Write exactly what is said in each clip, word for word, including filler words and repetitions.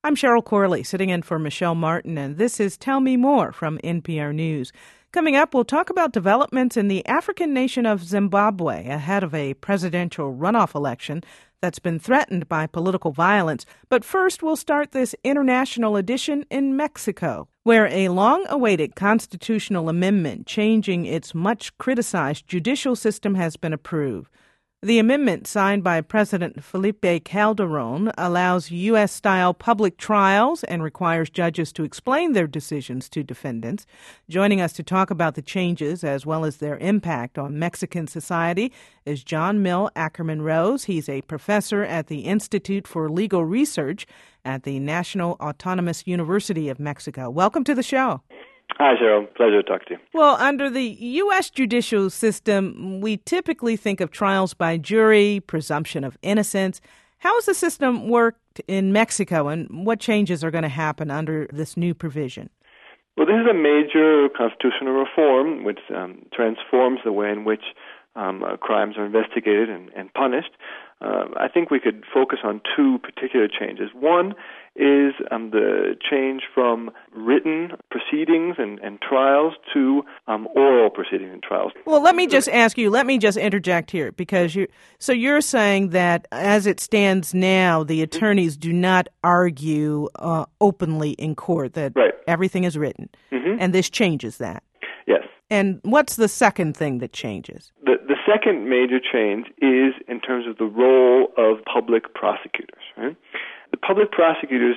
I'm Cheryl Corley, sitting in for Michelle Martin, and this is Tell Me More from N P R News. Coming up, we'll talk about developments in the African nation of Zimbabwe ahead of a presidential runoff election that's been threatened by political violence. But first, we'll start this international edition in Mexico, where a long-awaited constitutional amendment changing its much-criticized judicial system has been approved. The amendment, signed by President Felipe Calderón, allows U S-style public trials and requires judges to explain their decisions to defendants. Joining us to talk about the changes as well as their impact on Mexican society is John Mill Ackerman Rose. He's a professor at the Institute for Legal Research at the National Autonomous University of Mexico. Welcome to the show. Hi, Cheryl. Pleasure to talk to you. Well, under the U S judicial system, we typically think of trials by jury, presumption of innocence. How has the system worked in Mexico, and what changes are going to happen under this new provision? Well, this is a major constitutional reform which um, transforms the way in which um, uh, crimes are investigated and, and punished. Uh, I think we could focus on two particular changes. One is um, the change from written proceedings and, and trials to um, oral proceedings and trials. Well, let me just ask you, let me just interject here, because you, so you're saying that as it stands now, the attorneys do not argue uh, openly in court, that right. everything is written, mm-hmm. and this changes that. Yes. And what's the second thing that changes? The, the second major change is in terms of the role of public prosecutors. Right? The public prosecutors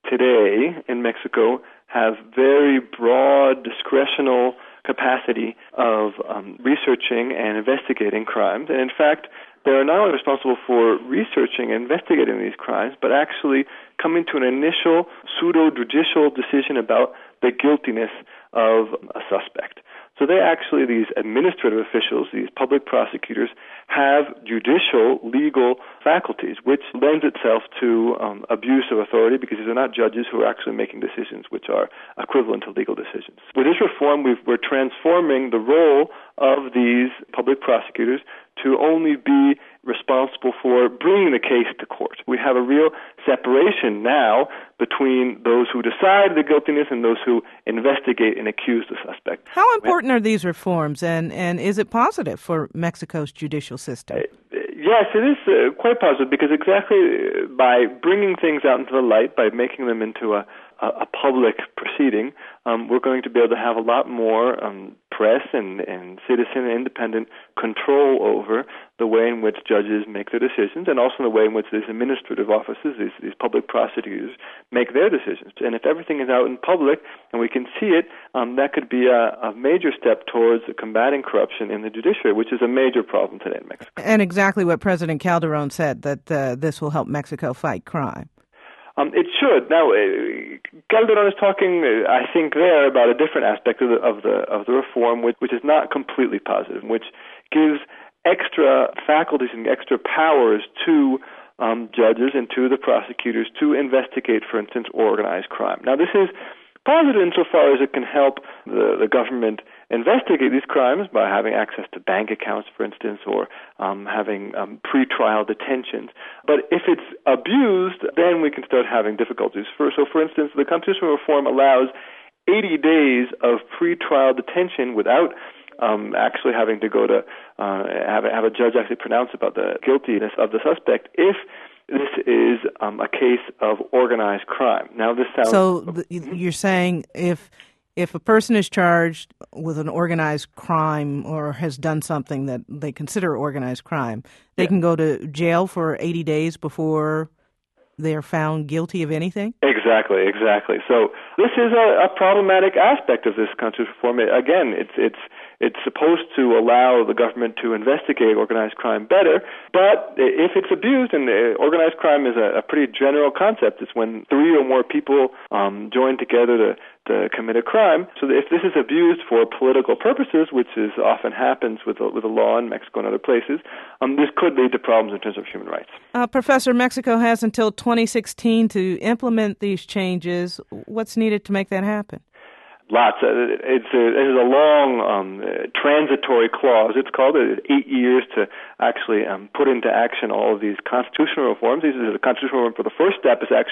today in Mexico have very broad discretional capacity of um, researching and investigating crimes. And in fact, they are not only responsible for researching and investigating these crimes, but actually coming to an initial pseudo-judicial decision about the guiltiness of a suspect. So they actually, these administrative officials, these public prosecutors, have judicial legal faculties, which lends itself to um, abuse of authority because these are not judges who are actually making decisions which are equivalent to legal decisions. With this reform, we've, we're transforming the role of these public prosecutors to only be responsible for bringing the case to court. We have a real separation now between those who decide the guiltiness and those who investigate and accuse the suspect. How important are these reforms, and, and is it positive for Mexico's judicial system? Uh, yes, it is uh, quite positive because exactly by bringing things out into the light, by making them into a, a, a public proceeding, um, we're going to be able to have a lot more um, press and, and citizen and independent control over the way in which judges make their decisions, and also the way in which these administrative offices, these, these public prosecutors, make their decisions. And if everything is out in public and we can see it, um, that could be a, a major step towards combating corruption in the judiciary, which is a major problem today in Mexico. And exactly what President Calderón said, that uh, this will help Mexico fight crime. Um, it should. Now, uh, Calderón is talking, uh, I think, there about a different aspect of the of the of the reform, which, which is not completely positive, which gives extra faculties and extra powers to um, judges and to the prosecutors to investigate, for instance, organized crime. Now, this is positive insofar as it can help the, the government investigate these crimes by having access to bank accounts, for instance, or um, having um, pre-trial detentions. But if it's abused, then we can start having difficulties. For, so, for instance, the constitutional reform allows eighty days of pre-trial detention without um, actually having to go to uh, have, have a judge actually pronounce about the guiltiness of the suspect if this is um, a case of organized crime. Now, this sounds... So th- you're saying if if a person is charged with an organized crime or has done something that they consider organized crime, they yeah. can go to jail for eighty days before they're found guilty of anything? Exactly, exactly. So this is a, a problematic aspect of this constitutional reform. Again, it's it's it's supposed to allow the government to investigate organized crime better, but if it's abused, and organized crime is a, a pretty general concept, it's when three or more people um, join together to, to commit a crime. So if this is abused for political purposes, which is often happens with the, with the law in Mexico and other places, um, this could lead to problems in terms of human rights. Uh, Professor, Mexico has until twenty sixteen to implement these changes. What's needed to make that happen? Lots. Uh, it's a, it's a long um, uh, transitory clause. It's called it eight years to actually um, put into action all of these constitutional reforms. These are the constitutional reform for the first step is actually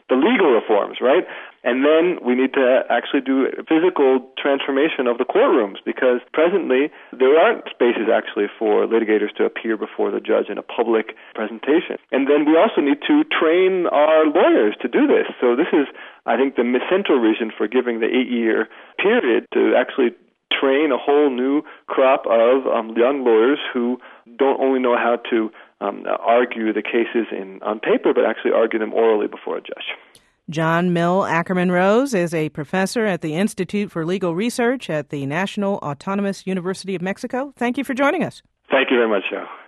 the legal reforms, right? And then we need to actually do physical transformation of the courtrooms, because presently there aren't spaces actually for litigators to appear before the judge in a public presentation. And then we also need to train our lawyers to do this. So this is, I think, the central reason for giving the eight-year period to actually train a whole new crop of um, young lawyers who don't only know how to um, argue the cases in on paper, but actually argue them orally before a judge. John Mill Ackerman Rose is a professor at the Institute for Legal Research at the National Autonomous University of Mexico. Thank you for joining us. Thank you very much, Joe.